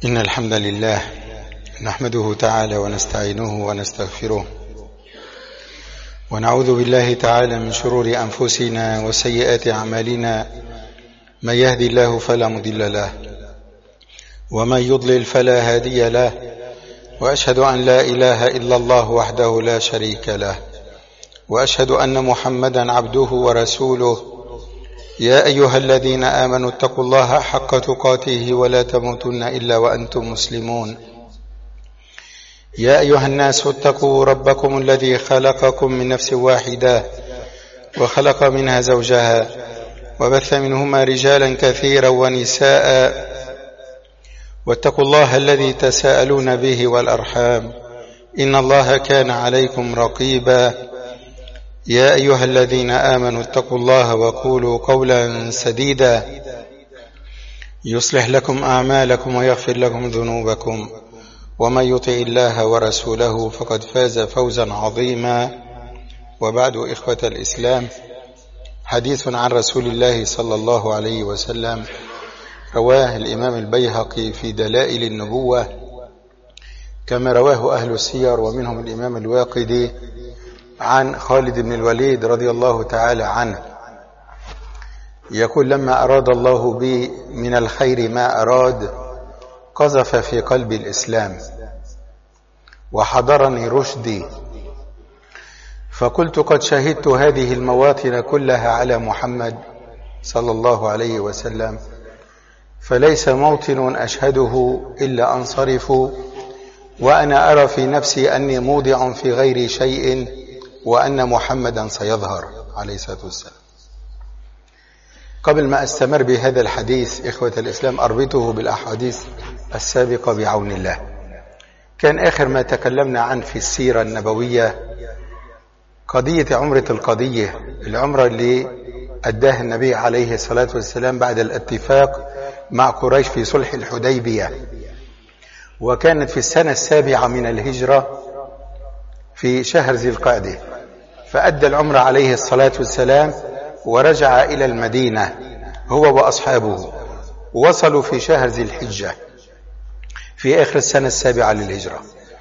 إن الحمد لله نحمده تعالى ونستعينه ونستغفره ونعوذ بالله تعالى من شرور أنفسنا وسيئات أعمالنا. من يهدي الله فلا مضل له ومن يضلل فلا هادي له، وأشهد أن لا إله إلا الله وحده لا شريك له، وأشهد أن محمدا عبده ورسوله. يا أيها الذين آمنوا اتقوا الله حق تقاته ولا تموتن إلا وأنتم مسلمون. يا أيها الناس اتقوا ربكم الذي خلقكم من نفس واحدة وخلق منها زوجها وبث منهما رجالا كثيرا ونساء، واتقوا الله الذي تساءلون به والأرحام إن الله كان عليكم رقيبا. يا أيها الذين آمنوا اتقوا الله وقولوا قولا سديدا يصلح لكم أعمالكم ويغفر لكم ذنوبكم، ومن يطع الله ورسوله فقد فاز فوزا عظيما. وبعد، إخوة الإسلام، حديث عن رسول الله صلى الله عليه وسلم رواه الإمام البيهقي في دلائل النبوة، كما رواه أهل السير ومنهم الإمام الواقدي عن خالد بن الوليد رضي الله تعالى عنه، يقول: لما أراد الله بي من الخير ما أراد قذف في قلبي الإسلام وحضرني رشدي، فقلت قد شهدت هذه المواطن كلها على محمد صلى الله عليه وسلم، فليس موطن أشهده إلا أنصرف، وأنا أرى في نفسي أني موضع في غير شيء وأن محمدا سيظهر عليه الصلاة والسلام. قبل ما أستمر بهذا الحديث، إخوة الإسلام، أربطه بالأحاديث السابقة بعون الله. كان آخر ما تكلمنا عنه في السيرة النبوية قضية عمرة القضية، العمرة اللي أداها النبي عليه الصلاة والسلام بعد الاتفاق مع قريش في صلح الحديبية، وكانت في السنة 7 من الهجرة في شهر ذي القعدة، فأدى العمرة عليه الصلاة والسلام ورجع إلى المدينة هو وأصحابه، وصلوا في شهر ذي الحجة في آخر السنة 7 للهجرة.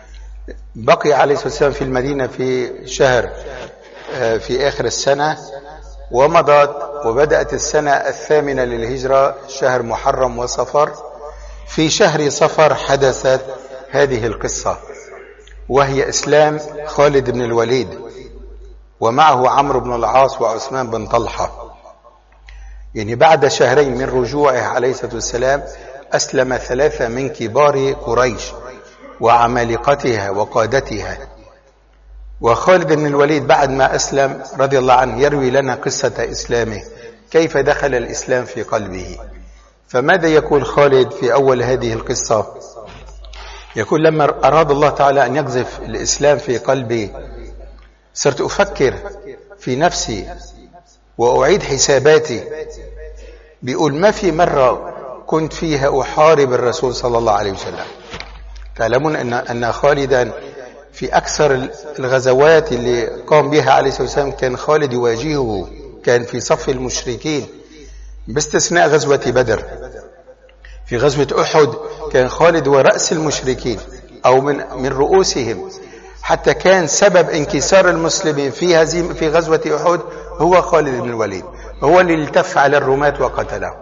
بقي عليه الصلاة والسلام في المدينة في شهر في آخر السنة، ومضت وبدأت السنة 8 للهجرة شهر محرم وصفر. في شهر صفر حدثت هذه القصة، وهي إسلام خالد بن الوليد ومعه عمرو بن العاص وعثمان بن طلحة. يعني بعد شهرين من رجوعه عليه الصلاة والسلام أسلم 3 من كبار قريش وعمالقتها وقادتها. وخالد بن الوليد بعد ما أسلم رضي الله عنه يروي لنا قصة إسلامه، كيف دخل الإسلام في قلبه. فماذا يقول خالد في أول هذه القصة؟ يقول: لما أراد الله تعالى أن يقذف الإسلام في قلبي صرت أفكر في نفسي وأعيد حساباتي. بيقول: ما في مرة كنت فيها أحارب الرسول صلى الله عليه وسلم. تعلمون أن خالدا في أكثر الغزوات اللي قام بها عليه الصلاة والسلام كان خالد يواجهه، كان في صف المشركين باستثناء غزوة بدر. في غزوة أحد كان خالد هو رأس المشركين أو من رؤوسهم، حتى كان سبب انكسار المسلمين في غزوة أحد هو خالد بن الوليد، هو اللي التف على الرماة وقتله.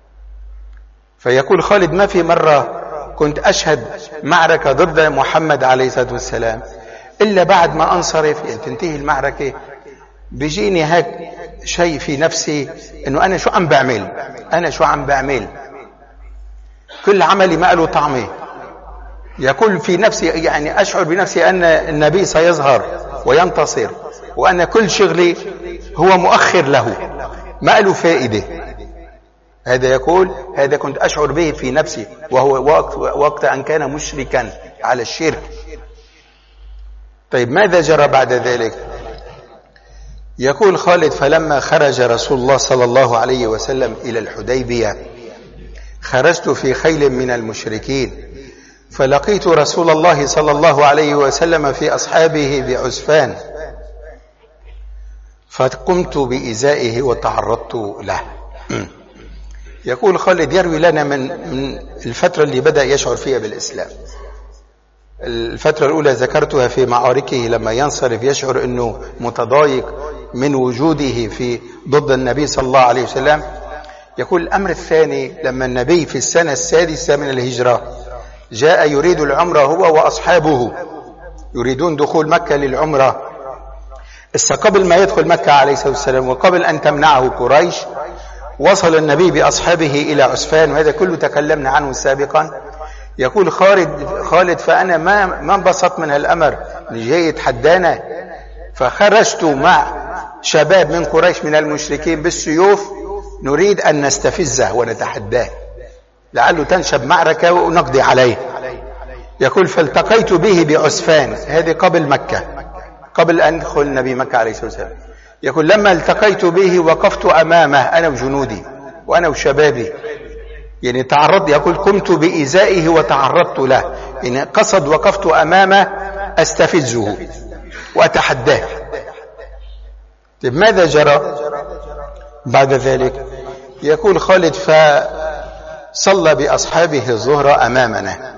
فيقول خالد: ما في مرة كنت أشهد معركة ضد محمد عليه الصلاة والسلام إلا بعد ما أنصرف، يعني تنتهي المعركة، بيجيني هيك شيء في نفسي إنه أنا شو عم بعمل، كل عملي ما له طعمه. يقول في نفسي، يعني أشعر بنفسي أن النبي سيظهر وينتصر، وأن كل شغلي هو مؤخر له ما له فائدة. هذا يقول: هذا كنت أشعر به في نفسي، وهو وقت أن كان مشركا على الشرك. طيب ماذا جرى بعد ذلك؟ يقول خالد: فلما خرج رسول الله صلى الله عليه وسلم إلى الحديبية خرجت في خيل من المشركين، فلقيت رسول الله صلى الله عليه وسلم في أصحابه بعسفان، فقمت بإزائه وتعرضت له. يقول خالد يروي لنا من الفترة اللي بدأ يشعر فيها بالإسلام. الفترة الأولى ذكرتها في معاركه لما ينصرف يشعر أنه متضايق من وجوده في ضد النبي صلى الله عليه وسلم. يقول الأمر الثاني لما النبي في السنة السادسة من الهجرة جاء يريد العمرة هو وأصحابه يريدون دخول مكة للعمرة. قبل ما يدخل مكة عليه الصلاة والسلام وقبل أن تمنعه قريش وصل النبي بأصحابه إلى عسفان، وهذا كله تكلمنا عنه سابقا. يقول خالد فأنا ما انبسط من الأمر اللي جاي يتحدانا، فخرجت مع شباب من قريش من المشركين بالسيوف نريد أن نستفزه ونتحداه لعله تنشب معركة ونقضي عليه. يقول فالتقيت به بعسفان، هذه قبل مكة، قبل أن يدخل النبي مكة عليه الصلاة والسلام. يقول لما التقيت به وقفت أمامه أنا وجنودي وأنا وشبابي، يعني تعرضت، يقول قمت بإيذائه وتعرضت له، يعني قصد وقفت أمامه أستفزه وأتحداه. طيب ماذا جرى بعد ذلك؟ يقول خالد فصلى بأصحابه الظهر أمامنا،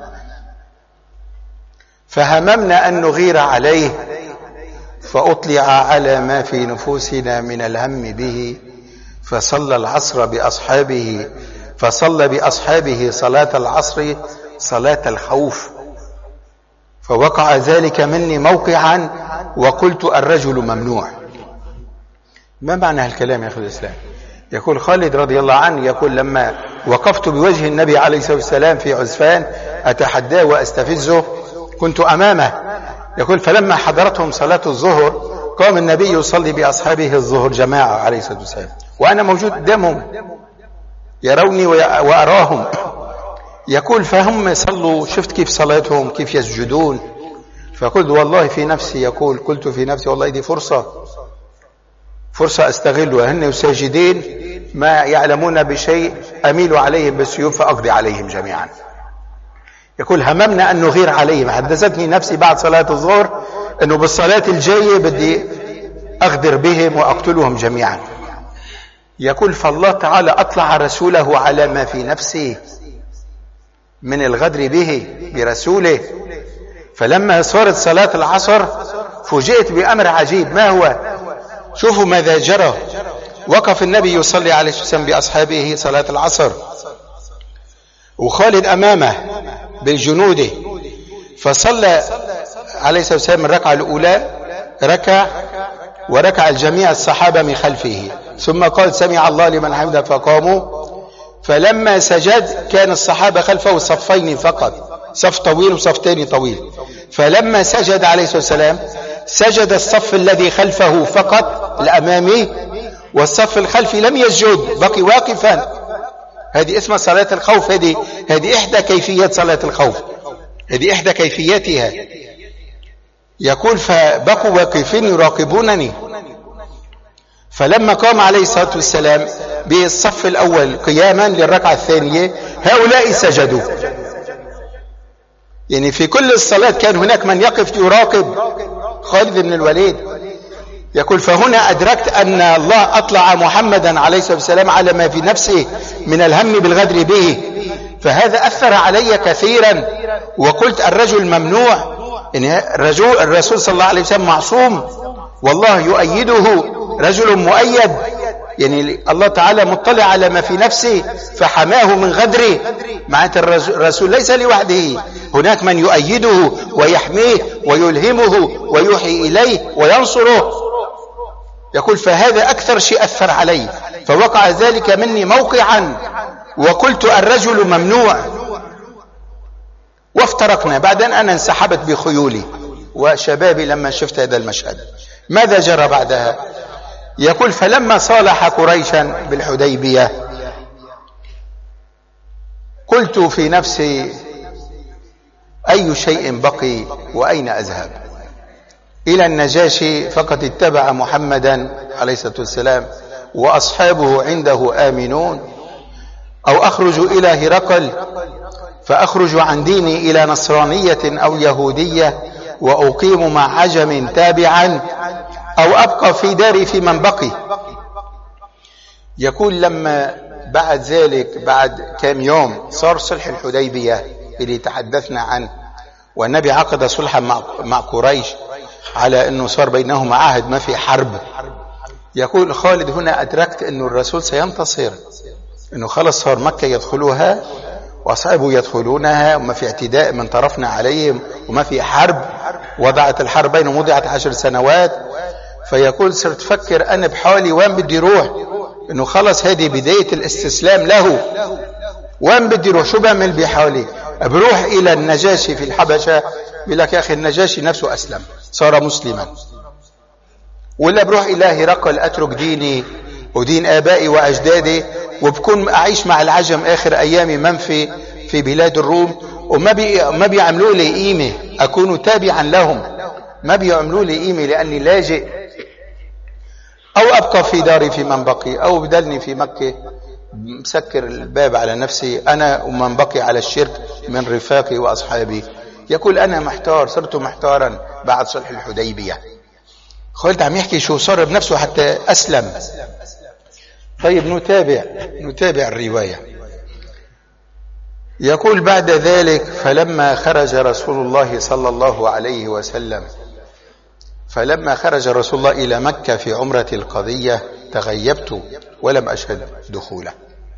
فهممنا أن نغير عليه فأطلع على ما في نفوسنا من الهم به، فصلى العصر بأصحابه، فصلى بأصحابه صلاة العصر صلاة الخوف، فوقع ذلك مني موقعا وقلت الرجل ممنوع. ما معنى هالكلام يا أخي الإسلام؟ يقول خالد رضي الله عنه يقول لما وقفت بوجه النبي عليه الصلاة والسلام في عسفان أتحداه وأستفزه كنت أمامه. يقول فلما حضرتهم صلاة الظهر قام النبي يصلي بأصحابه الظهر جماعة عليه الصلاة والسلام وأنا موجود قدامهم يروني وأراهم. يقول فهم صلوا، شفت كيف صلاتهم كيف يسجدون، فقلت والله في نفسي، يقول قلت في نفسي والله دي فرصة أستغلها، هن ساجدين ما يعلمون بشيء أميل عليهم بالسيوف فأقضي عليهم جميعا. يقول هممنا أن نغير عليهم، حدثتني نفسي بعد صلاة الظهر أنه بالصلاة الجاية بدي أغدر بهم وأقتلهم جميعا. يقول فالله تعالى أطلع رسوله على ما في نفسه من الغدر به برسوله، فلما صارت صلاة العصر فوجئت بأمر عجيب. ما هو؟ شوفوا ماذا جرى. وقف النبي يصلي عليه الصلاة والسلام بأصحابه صلاة العصر وخالد أمامه بجنوده، فصلى عليه الصلاة والسلام الركعة الأولى ركع وركع الجميع الصحابة من خلفه، ثم قال سمع الله لمن حمده فقاموا، فلما سجد كان الصحابة خلفه صفين فقط، صف طويل وصف تاني طويل، فلما سجد عليه الصلاة والسلام سجد الصف الذي خلفه فقط الأمامي، والصف الخلفي لم يسجد بقي واقفا. هذه اسمها صلاة الخوف، هذه إحدى كيفيات صلاة الخوف، هذه إحدى كيفياتها. يقول فبقوا واقفين يراقبونني، فلما قام عليه الصلاة والسلام بالصف الأول قياما للركعة الثانية هؤلاء سجدوا. يعني في كل الصلاة كان هناك من يقف يراقب خالد بن الوليد. يقول فهنا أدركت أن الله أطلع محمدا عليه الصلاة والسلام على ما في نفسه من الهم بالغدر به، فهذا أثر علي كثيرا، وقلت الرجل ممنوع، يعني الرسول صلى الله عليه وسلم معصوم والله يؤيده، رجل مؤيد، يعني الله تعالى مطلع على ما في نفسه فحماه من غدره. معنى الرسول ليس لوحده، هناك من يؤيده ويحميه ويلهمه ويوحي إليه وينصره. يقول فهذا أكثر شيء أثر علي، فوقع ذلك مني موقعا وقلت الرجل ممنوع. وافترقنا، بعدين أنا انسحبت بخيولي وشبابي لما شفت هذا المشهد. ماذا جرى بعدها؟ يقول فلما صالح قريشا بالحديبية قلت في نفسي أي شيء بقي وأين أذهب؟ إلى النجاشي فقد اتبع محمدا عليه الصلاة والسلام وأصحابه عنده آمنون، أو أخرج إلى هرقل فأخرج عن ديني إلى نصرانية أو يهودية وأقيم مع عجم تابعا، أو أبقى في داري في من بقي. يقول لما بعد ذلك بعد كام يوم صار صلح الحديبية اللي تحدثنا عنه، والنبي عقد صلحا مع قريش على أنه صار بينهما عهد ما في حرب. يقول خالد هنا أدركت أنه الرسول سينتصر، أنه خلص صار مكة يدخلوها وأصحابه يدخلونها وما في اعتداء من طرفنا عليهم وما في حرب، وضعت الحرب بينهم وضعت 10 سنوات. فيقول صرت فكر أنا بحالي وين بدي روح، أنه خلص هذه بداية الاستسلام له، وين بدي روح، شو بعمل بحالي؟ بروح إلى النجاشي في الحبشة بيقول لك يا أخي النجاشي نفسه أسلم صار مسلما، ولا بروح إلى هرقل أترك ديني ودين آبائي وأجدادي وبكون أعيش مع العجم آخر أيامي منفي في بلاد الروم، وما بيعملوا لي قيمة، أكون تابعا لهم، ما بيعملوا لي قيمة لأني لاجئ، أو أبقى في داري في من بقي، أو بدلني في مكة مسكر الباب على نفسي أنا ومن بقي على الشرك من رفاقي وأصحابي. يقول أنا محتار، صرت محتارا بعد صلح الحديبية. خالد عم يحكي شو صار بنفسه حتى أسلم. طيب نتابع الرواية. يقول بعد ذلك فلما خرج رسول الله صلى الله عليه وسلم إلى مكة في عمرة القضية تغيبت ولم أشهد دخوله.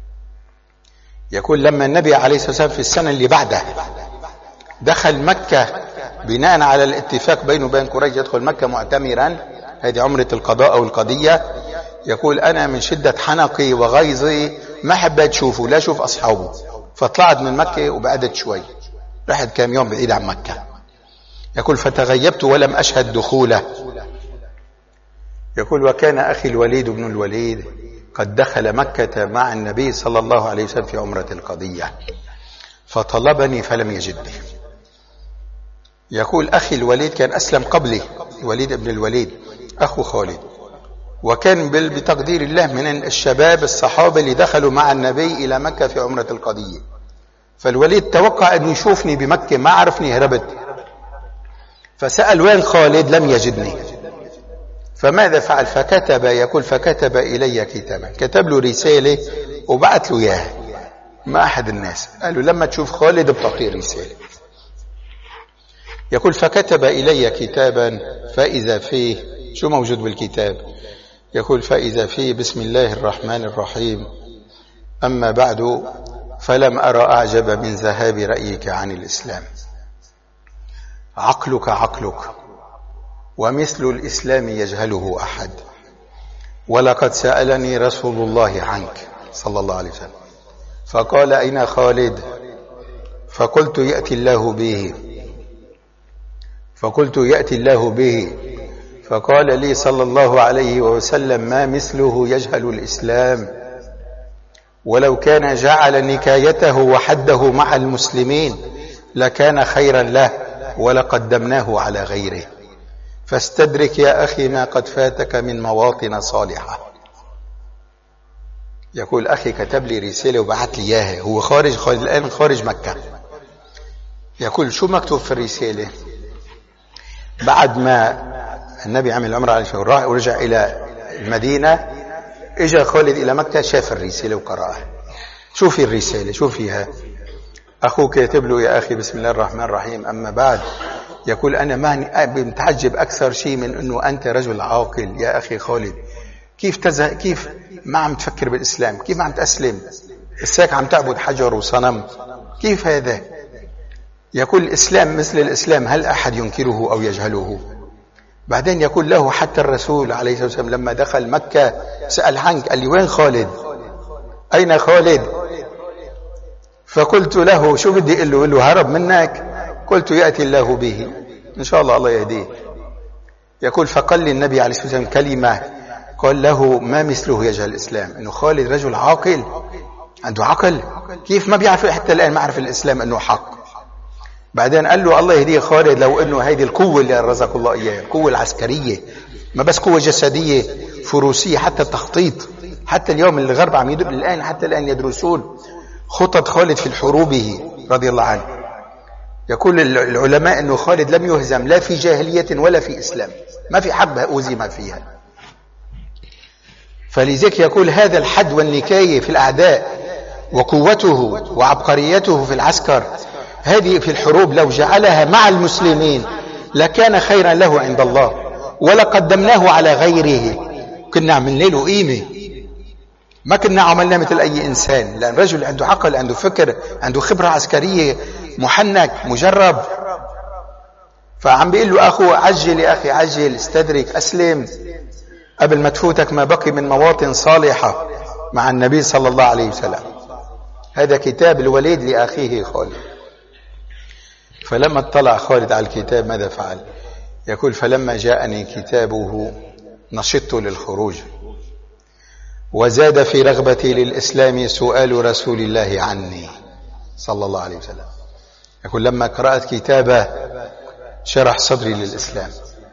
يقول لما النبي عليه الصلاة والسلام في السنة اللي بعده دخل مكة بناء على الاتفاق بينه وبين قريش يدخل مكة معتمرا، هذه عمرة القضاء أو القضية. يقول أنا من شدة حنقي وغيظي ما حبيت أشوفه لا أشوف أصحابه، فطلعت من مكة وبعدت شوي، رحت كام يوم بعيد عن مكة. يقول فتغيبت ولم أشهد دخوله. يقول وكان أخي الوليد بن الوليد قد دخل مكة مع النبي صلى الله عليه وسلم في عمرة القضية فطلبني فلم يجدني. يقول أخي الوليد كان أسلم قبلي، الوليد بن الوليد أخو خالد، وكان بتقدير الله من الشباب الصحابة اللي دخلوا مع النبي إلى مكة في عمرة القضية. فالوليد توقع أن يشوفني بمكة، ما عرفني، هربت، فسأل وين خالد لم يجدني. فماذا فعل؟ فكتب إلي كتابا، كتب له رسالة وبعت له إياها ما أحد الناس، قال له لما تشوف خالد بتعطيه رسالة. يقول فكتب إلي كتابا فإذا فيه شو موجود بالكتاب؟ يقول فإذا فيه بسم الله الرحمن الرحيم أما بعد فلم أرى أعجب من ذهاب رأيك عن الإسلام، عقلك ومثل الإسلام يجهله أحد، ولقد سألني رسول الله عنك صلى الله عليه وسلم فقال أين خالد؟ فقلت يأتي الله به فقال لي صلى الله عليه وسلم ما مثله يجهل الإسلام، ولو كان جعل نكايته وحده مع المسلمين لكان خيرا له ولقدمناه على غيره، فاستدرك يا أخي ما قد فاتك من مواطن صالحة. يقول أخي كتب لي رسالة وبعت لي إياها، هو الآن خارج مكة. يقول شو مكتوب في الرسالة؟ بعد ما النبي عمل العمرة على الشهر ورجع إلى المدينة، إجا خالد إلى مكة شاف الرسالة وقرأها. شوفي الرسالة، شوفيها. أخوك يكتب له يا أخي بسم الله الرحمن الرحيم أما بعد. يقول أنا متعجب أكثر شيء من أنه أنت رجل عاقل يا أخي خالد، كيف ما عم تفكر بالإسلام، كيف ما عم تأسلم، الساك عم تعبد حجر وصنم، كيف هذا؟ يقول الإسلام مثل الإسلام هل أحد ينكره أو يجهله؟ بعدين يقول له حتى الرسول عليه الصلاة والسلام لما دخل مكة سأل عنك، قال لي وين خالد؟ أين خالد؟ فقلت له شو بدي أقول له هرب منك؟ قلت يأتي الله به إن شاء الله يهديه. يقول فقال لي النبي عليه الصلاة والسلام كلمة قال له ما مثله يجهل الإسلام، إنه خالد رجل عاقل عنده عقل، كيف ما بيعرف حتى الآن ما عرف الإسلام أنه حق. بعدين قال له الله يهديه خالد لو أنه هذه القوة اللي رزق الله إياها، القوة العسكرية ما بس قوة جسدية فروسية، حتى التخطيط، حتى اليوم الغرب عم الآن حتى الآن يدرسون خطط خالد في حروبه رضي الله عنه. يقول العلماء أنه خالد لم يهزم لا في جاهلية ولا في إسلام، ما في حرب أوزم فيها. فلذلك يقول هذا الحد والنكاية في الأعداء وقوته وعبقريته في العسكر، هذه في الحروب لو جعلها مع المسلمين لكان خيرا له عند الله، ولقدمناه على غيره، كنا عملنا له قيمة، ما كنا عملنا مثل أي إنسان، لأن رجل عنده عقل، عنده فكر، عنده خبرة عسكرية، محنك مجرب. فعم بيقول له أخوه عجل يا أخي عجل، استدرك، أسلم قبل ما تفوتك ما بقي من مواطن صالحة مع النبي صلى الله عليه وسلم. هذا كتاب الوليد لأخيه خالد. فلما اطلع خالد على الكتاب ماذا فعل؟ يقول فلما جاءني كتابه نشطت للخروج، وزاد في رغبتي للإسلام سؤال رسول الله عني صلى الله عليه وسلم. يقول لما قرأت كتابه شرح صدري للإسلام،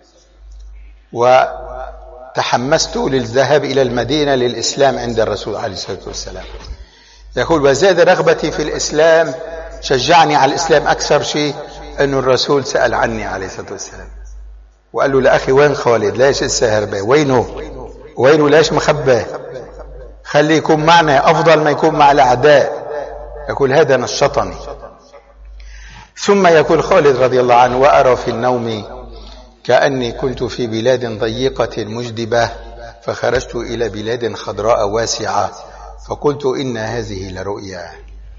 وتحمست للذهاب إلى المدينة للإسلام عند الرسول عليه الصلاة والسلام. يقول وزاد رغبتي في الإسلام، شجعني على الإسلام أكثر شيء أن الرسول سأل عني عليه الصلاة والسلام وقال له لأخي وين خالد؟ ليش لسه هربان؟ وينه ليش مخباه؟ خليه يكون معنا أفضل ما يكون مع الأعداء. يقول هذا نشطني. ثم يقول خالد رضي الله عنه وأرى في النوم كأني كنت في بلاد ضيقة مجدبة، فخرجت إلى بلاد خضراء واسعة، فقلت إن هذه لرؤيا.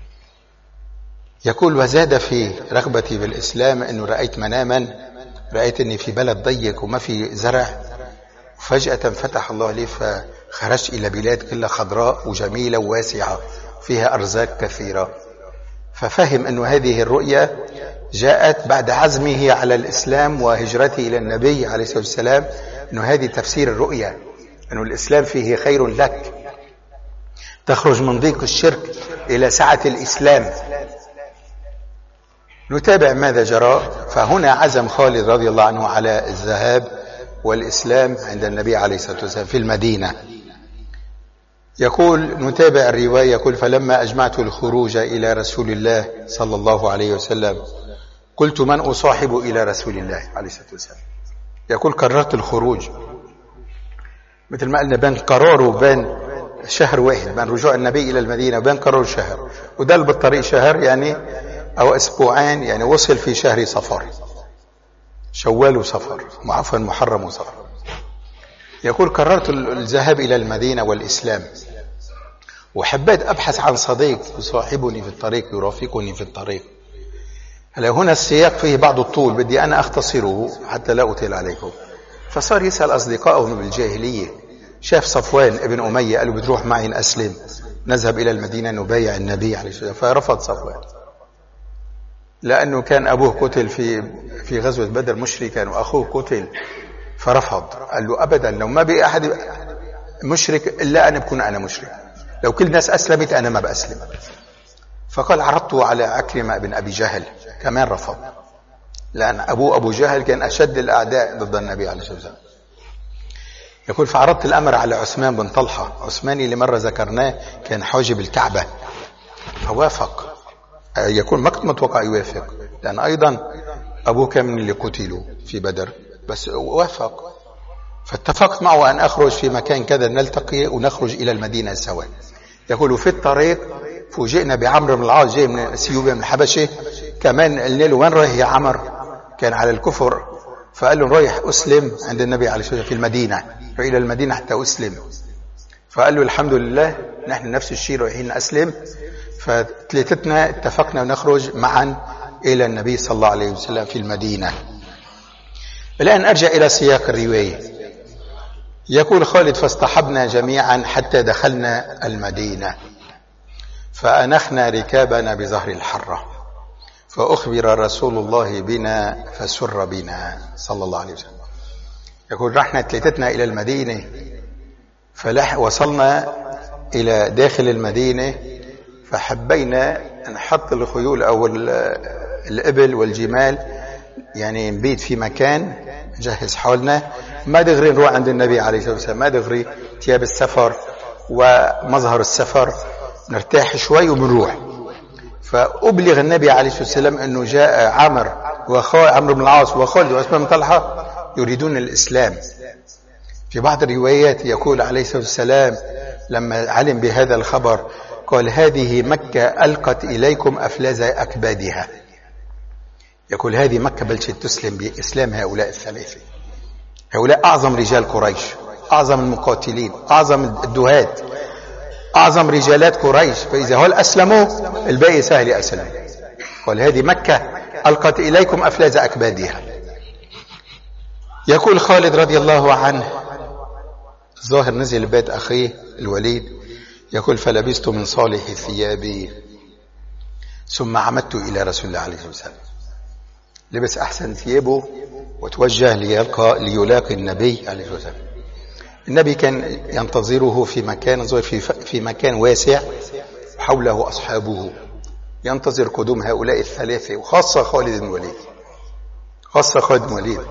يقول وزاد في رغبتي بالإسلام أنه رأيت مناما، رأيت أني في بلد ضيق وما في زرع، فجأة فتح الله لي فخرجت إلى بلاد كلها خضراء وجميلة وواسعة فيها أرزاق كثيرة. ففهم أنه هذه الرؤيا جاءت بعد عزمه على الإسلام وهجرته إلى النبي عليه الصلاة والسلام، أنه هذه تفسير الرؤيا، أنه الإسلام فيه خير لك، تخرج من ضيق الشرك إلى سعة الإسلام. نتابع ماذا جرى. فهنا عزم خالد رضي الله عنه على الذهاب والإسلام عند النبي عليه الصلاة والسلام في المدينة. يقول نتابع الرواية. يقول فلما أجمعت الخروج إلى رسول الله صلى الله عليه وسلم قلت من أصاحب إلى رسول الله عليه الصلاة والسلام. يقول قررت الخروج، مثل ما قلنا بين قرار وبين شهر واحد، بين رجوع النبي إلى المدينة وبين قرار شهر، ودل بالطريق شهر يعني أو أسبوعين، يعني وصل في شهر صفر، شوال وصفر، عفوا محرم وصفر. يقول قررت الذهاب إلى المدينة والإسلام، وحبيت أبحث عن صديق يصاحبني في الطريق، يرافقني في الطريق. هلا هنا السياق فيه بعض الطول، بدي أنا أختصره حتى لا أطيل عليكم. فصار يسأل أصدقائه بالجاهلية، شاف صفوان ابن أمية قالوا بتروح معي نأسلم، نذهب إلى المدينة نبايع النبي عليه الصلاة والسلام. فرفض صفوان لأنه كان أبوه قتل في غزوة بدر مشركا وأخوه قتل، فرفض. قال له أبدا، لو ما بقي أحد مشرك إلا أنا بكون أنا مشرك، لو كل الناس أسلمت أنا ما بأسلم. فقال عرضته على عكرمة بن أبي جهل، كمان رفض، لأن أبو جهل كان أشد الأعداء ضد النبي عليه الصلاة والسلام. يقول فعرضت الأمر على عثمان بن طلحة. عثمان اللي مرة ذكرناه كان حاجب الكعبة، فوافق. يكون ما كنت متوقع يوافق، لأن أيضا أبوه كان من اللي قتلوا في بدر، بس وافق. فاتفقت معه أن أخرج في مكان كذا نلتقي ونخرج إلى المدينة سوا. يقول في الطريق فوجئنا بعمرو بن العاص جاي من اثيوبيا من الحبشة، كمان قلنا له وين رايح يا عمر؟ كان على الكفر. فقال له رايح أسلم عند النبي عليه الصلاة والسلام في المدينة، إلى المدينة حتى أسلم. فقال له الحمد لله نحن نفس الشيء رايحين أسلم. فثلاثتنا اتفقنا ونخرج معا إلى النبي صلى الله عليه وسلم في المدينة. الآن أرجع إلى سياق الرواية. يقول خالد فاصطحبنا جميعا حتى دخلنا المدينة، فأنخنا ركابنا بظهر الحرة، فأخبر رسول الله بنا فسر بنا صلى الله عليه وسلم. يقول رحنا ثلاثتنا إلى المدينة، وصلنا إلى داخل المدينة، فحبينا نحط الخيول أو الإبل والجمال، يعني نبيت في مكان نجهز حالنا، ما دغري نروح عند النبي عليه الصلاة والسلام، ما دغري ثياب السفر ومظهر السفر، نرتاح شوي وبنروح. فأبلغ النبي عليه الصلاة والسلام أنه جاء عمرو بن العاص وخالد وعثمان بن طلحة يريدون الإسلام، في بعض الروايات يقول عليه الصلاة والسلام لما علم بهذا الخبر قال هذه مكة ألقت إليكم أفلاز أكبادها. يقول هذه مكة بلشت تسلم بإسلام هؤلاء الثلاثة. هؤلاء أعظم رجال قريش، أعظم المقاتلين، أعظم الدهات، أعظم رجالات قريش، فإذا هل أسلموا الباقي سهل أسلم. قال هذه مكة ألقت إليكم أفلاز أكبادها. يقول خالد رضي الله عنه الظاهر نزل بيت أخيه الوليد، يقول فلبست من صالح ثيابي ثم عمدت إلى رسول الله عليه الصلاة والسلام. لبس أحسن ثيابه وتوجه ليلاقي النبي عليه الصلاة والسلام. النبي كان ينتظره في مكان واسع حوله أصحابه، ينتظر قدوم هؤلاء الثلاثة وخاصة خالد بن الوليد، خاصة خالد بن الوليد.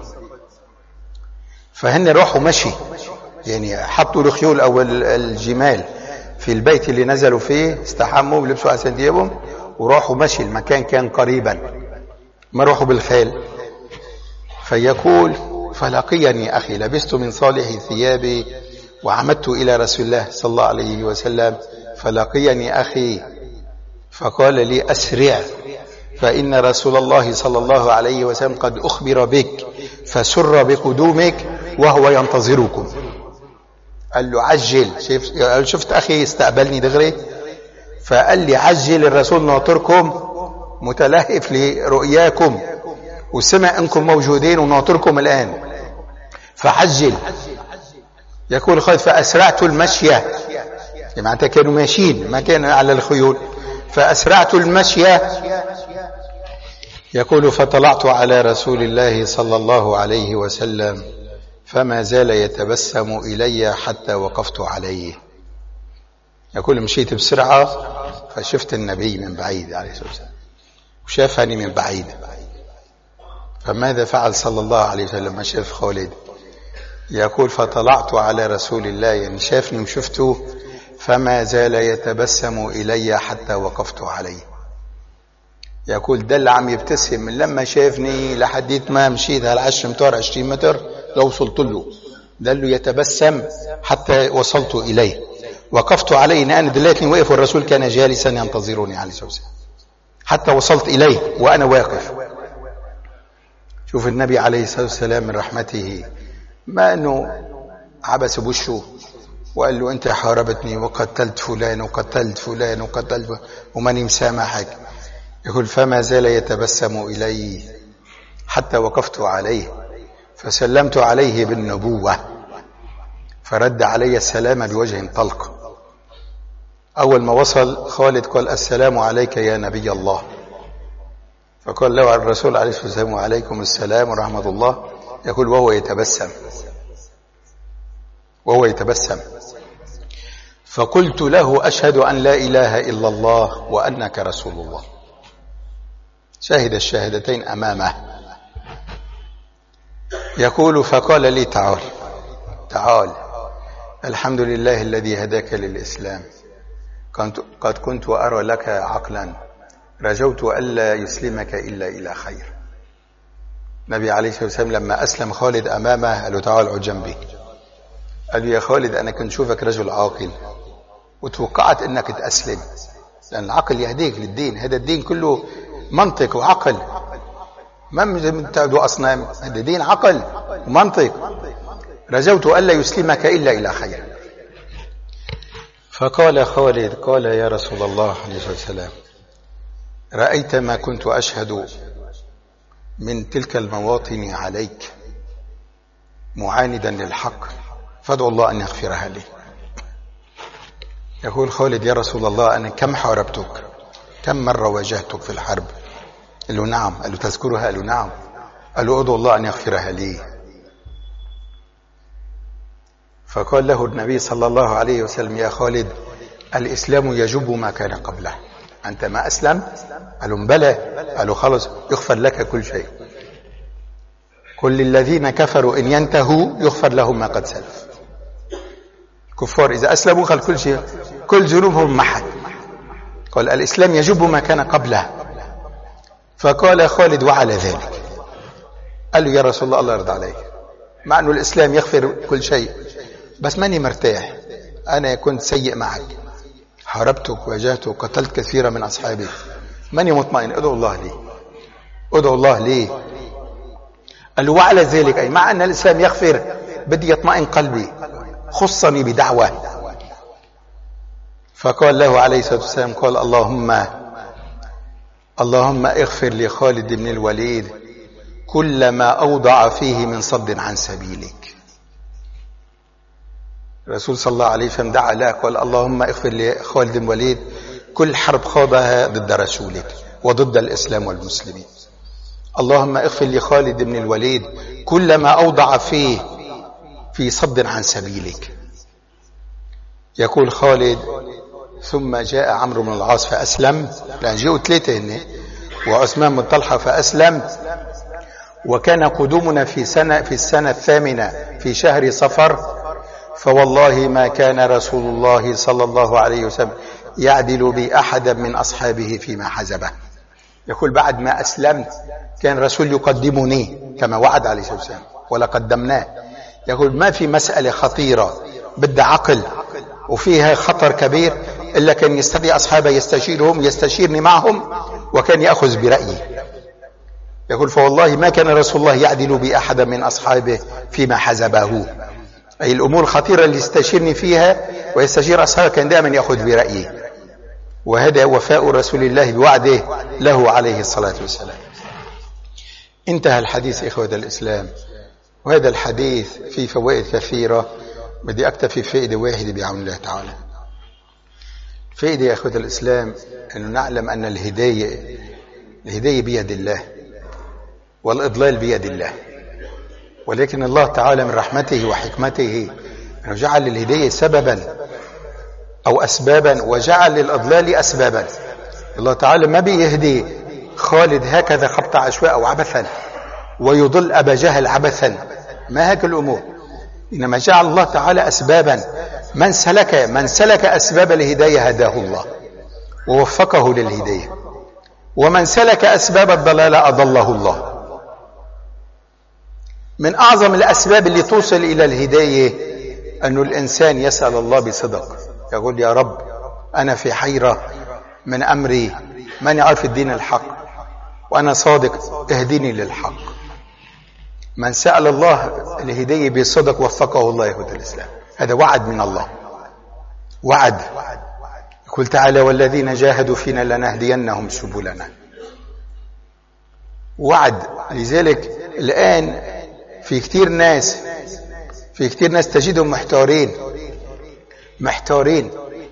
فهن راحوا مشي، يعني حطوا الخيول أو الجمال في البيت اللي نزلوا فيه، استحموا ولبسوا أحسن ثيابهم وراحوا مشي. المكان كان قريبا، ما راحوا بالخيل. فيقول فلقيني أخي لبست من صالح ثيابي وعمدت إلى رسول الله صلى الله عليه وسلم فلقيني أخي فقال لي أسرع فإن رسول الله صلى الله عليه وسلم قد أخبر بك فسر بقدومك وهو ينتظركم. قال له عجل. شفت أخي استقبلني دغري، فقال لي عجل الرسول ناطركم متلهف لرؤياكم وسمع انكم موجودين وناطركم الآن فعجل. يقول خالد فأسرعت المشية، معناتها كانوا ماشيين ما كانوا على الخيول، فأسرعت المشية. يقول فطلعت على رسول الله صلى الله عليه وسلم فما زال يتبسم إلي حتى وقفت عليه. يقول مشيت بسرعة فشفت النبي من بعيد عليه الصلاة والسلام وشافني من بعيد. فماذا فعل صلى الله عليه وسلم ما شاف خالد؟ يقول فطلعت على رسول الله، يعني شافني وشفته، فما زال يتبسم إلي حتى وقفت عليه. يقول ده اللي عم يبتسم من لما شافني لحديت ما مشيت هالعشر متر 20 متر لو وصلت له، ده اللي يتبسم حتى وصلت إليه وقفت عليه. أنا دلتني وقف والرسول كان جالسا ينتظرني عليه الصلاة والسلام حتى وصلت إليه وأنا واقف. شوف النبي عليه الصلاة والسلام من رحمته ما أنه عبس بوشه وقال له أنت حاربتني وقتلت فلان وقتلت فلان وقتلت فلان وماني مسامحك. يقول فما زال يتبسم إلي حتى وقفت عليه فسلمت عليه بالنبوة فرد علي السلام بوجه طلق. أول ما وصل خالد قال السلام عليك يا نبي الله، فقال له الرسول عليه الصلاة والسلام وعليكم السلام ورحمة الله. يقول وهو يتبسم فقلت له أشهد أن لا إله إلا الله وأنك رسول الله. شهد الشهادتين أمامه. يقول فقال لي تعال الحمد لله الذي هداك للإسلام، قد كنت أرى لك عقلا رجوت ألا يسلمك إلا إلى خير. النبي عليه الصلاة والسلام لما أسلم خالد أمامه قال له تعال اقعد جنبي. قال له يا خالد أنا كنت شوفك رجل عاقل وتوقعت أنك تأسلم، لأن العقل يهديك للدين. هذا الدين كله منطق وعقل، ما تعبدوا أصنام، هذا دين عقل ومنطق. رجوت ألا يسلمك إلا إلى خير. فقال خالد قال يا رسول الله عليه الصلاة والسلام رأيت ما كنت أشهد من تلك المواطن عليك معاندا للحق فادعو الله أن يغفرها لي. يقول خالد يا رسول الله أنا كم حاربتك، كم مرة واجهتك في الحرب؟ قال له نعم. قال له تذكرها؟ قال له نعم. قال له ادعو الله أن يغفرها لي. فقال له النبي صلى الله عليه وسلم يا خالد الإسلام يجب ما كان قبله، أنت ما أسلم؟ قال له بلى. قال له خلص يغفر لك كل شيء، كل الذين كفروا إن ينتهوا يغفر لهم ما قد سلف. كفار إذا أسلموا قال كل شيء، كل ذنوبهم محت. قال الإسلام يجب ما كان قبله. فقال خالد وعلى ذلك. قال له يا رسول الله الله يرضى عليك، مع أنه الإسلام يغفر كل شيء بس ماني مرتاح، أنا كنت سيء معك، حاربتك واجهتك قتلت كثيرا من أصحابي، ماني مطمئن، ادعو الله لي، ادعو الله لي. قال له وعلى ذلك أي مع أن الإسلام يغفر بدي يطمئن قلبي، خصني بدعوة. فقال له عليه الصلاة والسلام قال اللهم اغفر لخالد بن الوليد كل ما أوضع فيه من صد عن سبيلك. الرسول صلى الله عليه وسلم دعا له قال اللهم اغفر لخالد بن الوليد كل حرب خاضها ضد رسولك وضد الإسلام والمسلمين. اللهم اغفر لخالد بن الوليد كل ما أوضع فيه في صد عن سبيلك. يقول خالد ثم جاء عمرو بن العاص فأسلم، لأن جاءوا 3 هنا، وعثمان بن طلحة فأسلم. وكان قدومنا في السنة 8 في شهر صفر، فوالله ما كان رسول الله صلى الله عليه وسلم يعدل بأحد من أصحابه فيما حزبه. يقول بعد ما أسلمت كان رسول يقدمني كما وعد عليه الصلاة والسلام ولا قدمناه. يقول ما في مسألة خطيرة بدها عقل وفيها خطر كبير إلا كان يستدعي أصحابه يستشيرهم، يستشيرني معهم، وكان يأخذ برأيي. يقول فوالله ما كان رسول الله يعدل بأحد من أصحابه فيما حزبه، أي الأمور الخطيرة اللي يستشيرني فيها ويستشير أصحابه كان دائما يأخذ برأيي. وهذا وفاء رسول الله بوعده له عليه الصلاة والسلام. انتهى الحديث إخوة الإسلام، وهذا الحديث فيه فوائد كثيرة، بدي أكتفي فائدة واحدة بعون الله تعالى. فائدة يا إخوة الإسلام أنه نعلم أن الهداية بيد الله والإضلال بيد الله، ولكن الله تعالى من رحمته وحكمته أنه جعل الهداية سببا أو أسبابا وجعل للإضلال أسبابا. الله تعالى ما بيهدي خالد هكذا خبط عشواء أو عبثا ويضل أبا جهل عبثا، ما هيك الأمور، إنما جعل الله تعالى أسبابا. من سلك أسباب الهداية هداه الله ووفقه للهداية، ومن سلك أسباب الضلال أضله الله. من أعظم الأسباب اللي توصل إلى الهداية أن الإنسان يسأل الله بصدق، يقول يا رب أنا في حيرة من أمري، من يعرف الدين الحق وأنا صادق، اهدني للحق. من سأل الله الهداية بصدق وفقه الله. يهود الإسلام هذا وعد من الله، وعد. يقول تعالى والذين جاهدوا فينا لنهدينهم سبلنا، وعد. لذلك الآن في كثير ناس تجدهم محتارين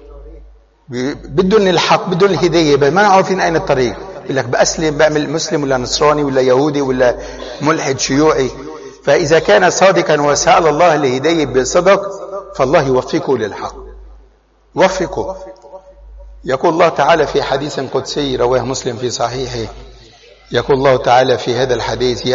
بدون الحق، بدون الهداية، ما عارفين أين الطريق. يقول لك بأسلم، بعمل مسلم ولا نصراني ولا يهودي ولا ملحد شيوعي. فإذا كان صادقا وسأل الله الهداية بصدق فالله يوفقه للحق، وفقه. يقول الله تعالى في حديث قدسي رواه مسلم في صحيحه، يقول الله تعالى في هذا الحديث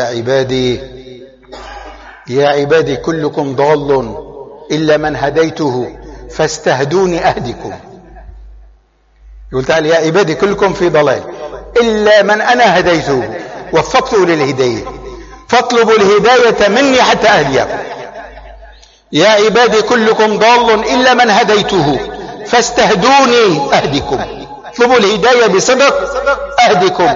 يا عبادي كلكم ضال إلا من هديته فاستهدوني أهدكم. يقول تعالى يا عبادي كلكم في ضلال إلا من أنا هديته وفقته للهداية، فاطلبوا الهداية مني حتى أهديكم. يا عبادي كلكم ضال إلا من هديته فاستهدوني أهدكم. اطلبوا الهداية بصدق أهدكم.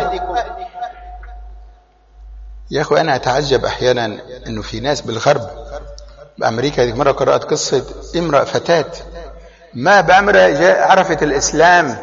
يا أخوة أنا أتعجب أحيانا أنه في ناس بالغرب، بأمريكا هذه مرة قرأت قصة امرأة فتاة ما بعمرها عرفت الإسلام،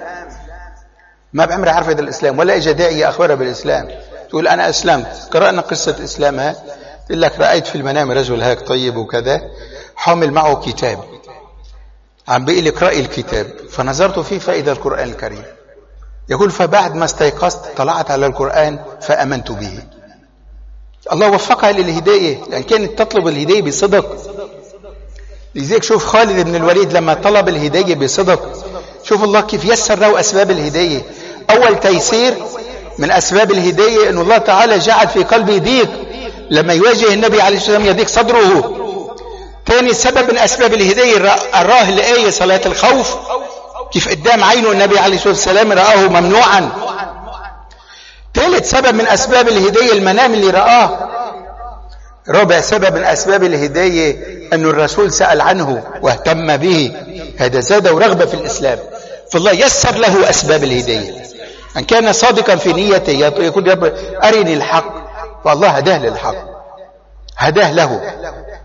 ولا إجا داعية أخبرها بالإسلام، تقول أنا أسلمت. قرأنا قصة إسلامها، تقول لك رأيت في المنام رجل هيك طيب وكذا حامل معه كتاب، عم بيقول لي اقرأي الكتاب، فنظرت فيه فإذا القرآن الكريم. يقول فبعد ما استيقظت طلعت على القرآن فأمنت به. الله وفقها للهداية لأن كانت تطلب الهداية بصدق. لذلك شوف خالد بن الوليد لما طلب الهداية بصدق، شوف الله كيف يسر له أسباب الهداية. أول تيسير من أسباب الهداية أن الله تعالى جعل في قلبه ضيق لما يواجه النبي عليه الصلاة والسلام يضيق صدره. ثاني سبب من أسباب الهداية أراه الآية صلاة الخوف، كيف قدام عينه النبي عليه الصلاة والسلام رآه ممنوعا. ثالث سبب من أسباب الهداية المنام اللي رآه، رابع سبب من أسباب الهداية أن الرسول سأل عنه واهتم به، هذا زاده رغبة في الإسلام، فالله يسر له أسباب الهداية. أن كان صادقا في نيته يقول يا رب أرني الحق، فالله هداه للحق، هداه له.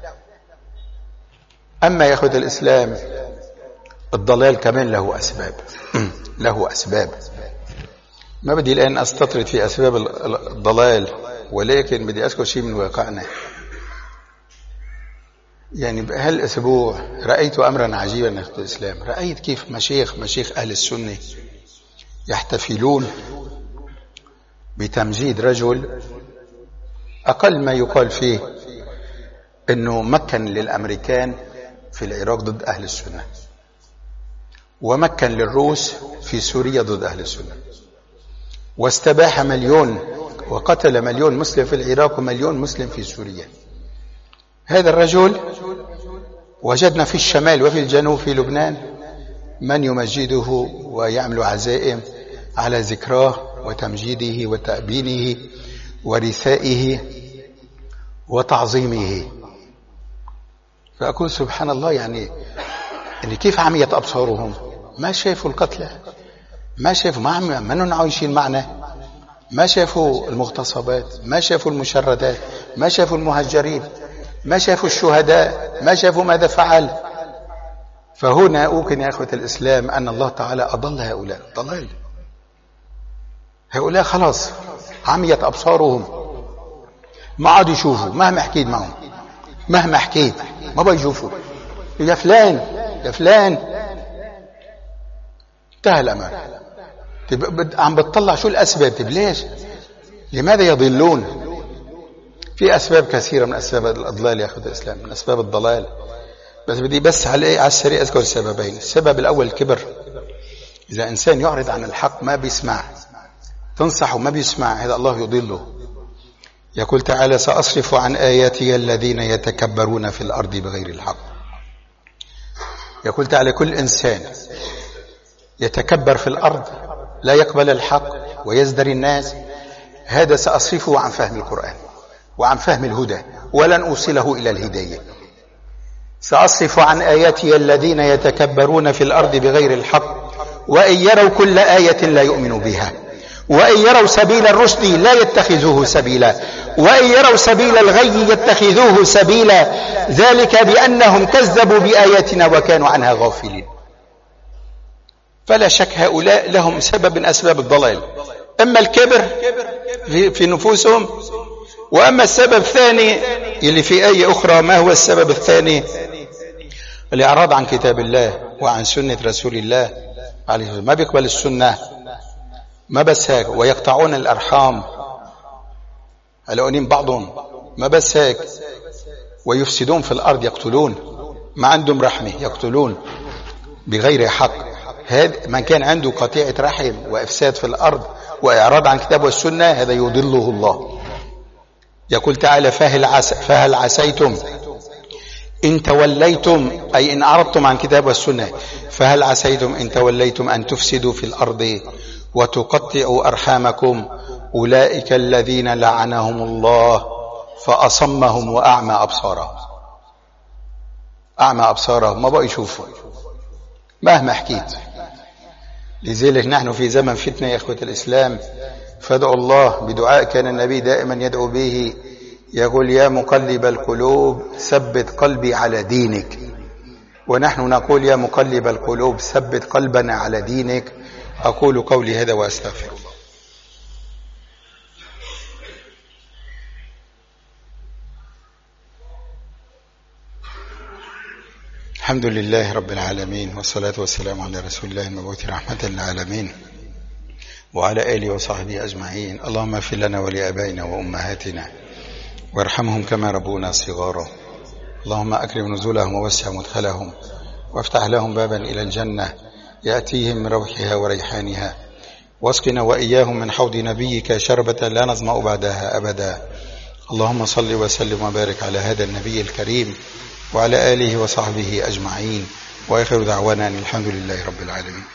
أما يا أخوة الإسلام الضلال كمان له أسباب له أسباب. ما بدي الآن أستطرد في أسباب الضلال، ولكن بدي أذكر شيء من واقعنا. يعني بهالأسبوع رأيت أمرا عجيبا يا أخوة الإسلام. رأيت كيف مشيخ أهل السنة يحتفلون بتمجيد رجل أقل ما يقال فيه أنه مكن للأمريكان في العراق ضد أهل السنة، ومكن للروس في سوريا ضد أهل السنة، واستباح 1,000,000 وقتل 1,000,000 مسلم في العراق و1,000,000 مسلم في سوريا. هذا الرجل وجدنا في الشمال وفي الجنوب في لبنان من يمجده ويعمل عزائم على ذكراه وتمجيده وتأبينه ورثائه وتعظيمه. فأقول سبحان الله، يعني كيف عميت أبصارهم؟ ما شافوا القتلى، ما شافوا، ما عايشين معنا، ما شافوا المغتصبات، ما شافوا المشردات، ما شافوا المهجرين، ما شافوا الشهداء، ما شافوا ماذا فعل. فهنا أوقن يا أخوة الإسلام أن الله تعالى أضل هؤلاء ضلال. هؤلاء خلاص عميت أبصارهم، ما عاد يشوفوا، مهما حكيت معهم، مهما حكيت ما بيشوفوا. يا فلان يا فلان، انتهى الأمر. عم بتطلع شو الأسباب؟ ليش؟ لماذا يضلون؟ في أسباب كثيرة من أسباب الأضلال يا أخوة الإسلام، من أسباب الضلال، بس بدي بس على السريع أذكر السببين. السبب الأول الكبر. إذا إنسان يعرض عن الحق ما بيسمع، تنصحه ما بيسمع، هذا الله يضله. يقول تعالى سأصرف عن آياتي الذين يتكبرون في الأرض بغير الحق. يقول تعالى كل إنسان يتكبر في الأرض لا يقبل الحق ويزدري الناس، هذا سأصرفه عن فهم القرآن وعن فهم الهدى، ولن أوصله إلى الهداية. سأصرف عن آياتي الذين يتكبرون في الأرض بغير الحق وإن يروا كل آية لا يؤمنوا بها وإن يروا سبيل الرشد لا يتخذوه سبيلا وإن يروا سبيل الغي يتخذوه سبيلا ذلك بأنهم كذبوا بآياتنا وكانوا عنها غافلين. فلا شك هؤلاء لهم سبب من أسباب الضلال، أما الكبر في نفوسهم، وأما السبب الثاني اللي في آية أخرى. ما هو السبب الثاني؟ الإعراض عن كتاب الله وعن سنة رسول الله عليه الصلاة والسلام. ما بيقبل السنة، ما بس هيك، ويقطعون الأرحام الأونين بعضهم، ما بس هيك، ويفسدون في الأرض، يقتلون، ما عندهم رحمة، يقتلون بغير حق. هذا من كان عنده قطيعة رحم وإفساد في الأرض وإعراض عن كتاب والسنة هذا يضله الله. يقول تعالى فهل عسيتم إن توليتم، أي إن أعرضتم عن كتاب والسنة، فهل عسيتم إن توليتم أن تفسدوا في الأرض وتقطعوا أرحامكم أولئك الذين لعنهم الله فأصمهم وأعمى أبصارهم. أعمى أبصارهم، ما بقوا يشوفوا مهما حكيت. لذلك نحن في زمن فتنة يا إخوة الإسلام، فادعوا الله بدعاء كان النبي دائما يدعو به، يقول يا مقلب القلوب ثبت قلبي على دينك. ونحن نقول يا مقلب القلوب ثبت قلبنا على دينك. أقول قولي هذا وأستغفر الله. الحمد لله رب العالمين، والصلاة والسلام على رسول الله المبعوث رحمة للعالمين وعلى آله وصحبه أجمعين. اللهم اغفر لنا ولآبائنا وأمهاتنا وارحمهم كما ربونا صغارا. اللهم أكرم نزولهم ووسع مدخلهم وافتح لهم بابا إلى الجنة يأتيهم من روحها وريحانها، واسقنا وإياهم من حوض نبيك شربة لا نظمأ بعدها أبدا. اللهم صل وسلم وبارك على هذا النبي الكريم وعلى آله وصحبه أجمعين، وآخر دعوانا الحمد لله رب العالمين.